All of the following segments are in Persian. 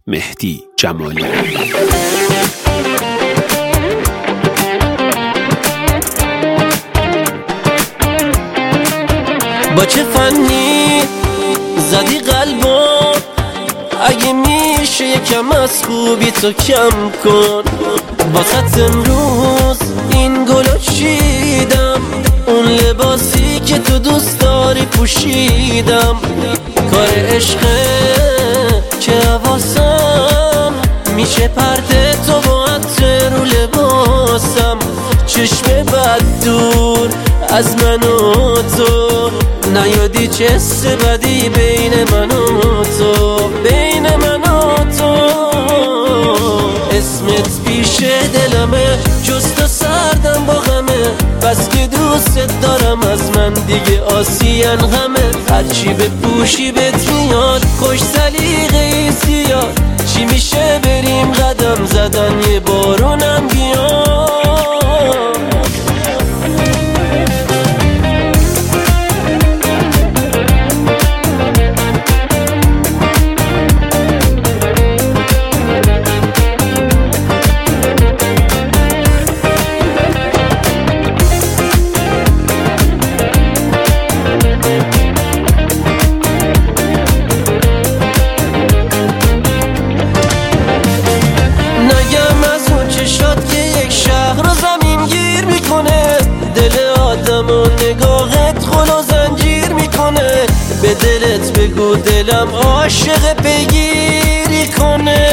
مهدی جمالی. با چه فنی زدی قلبم، اگه میشه یکم از خوبی تو کم کن. واسه امروز این گلو چیدم، اون لباسی که تو دوست داری پوشیدم. کار عشقه که حواسم میشه پرده تو با عطر رو لباسم. چشم بد دور از من و تو، نیادی چه حس بدی بین من و تو، بین من و تو. اسمت پیش دلمه، جز تو سردم با غمه. بس که دوست دارم از من دیگه آسیان همه. هرچی بپوشی بهت میاد، خوش سلیقه‌ای زیاد. چی میشه بریم قدم زدن یه بارونم بیاد. نگاهت خلو زنجیر میکنه، به دلت بگو دلم عاشق بگیری کنه.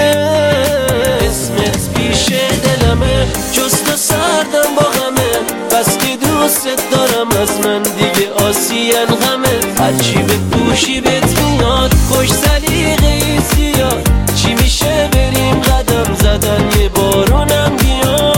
اسمت پیش دلمه، جز تو سردم با غمه. بس که دوست دارم از من دیگه آسیان همه. هرچی بپوشی بهت میاد، خوش سلیقه‌ای زیاد. چی میشه بریم قدم زدن یه بارونم بیاد.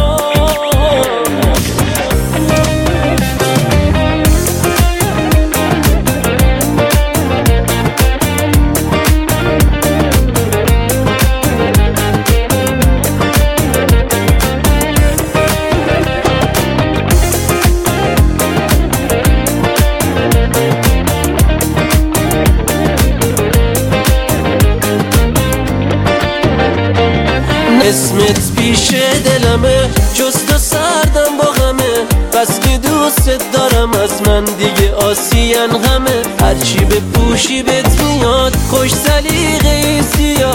اسمت پیش دلمه، جز تو سردم با غمه. بس که دوست دارم از من دیگه آسیان همه. هرچی بپوشی بهت میاد، خوش سلیقه‌ای زیاد.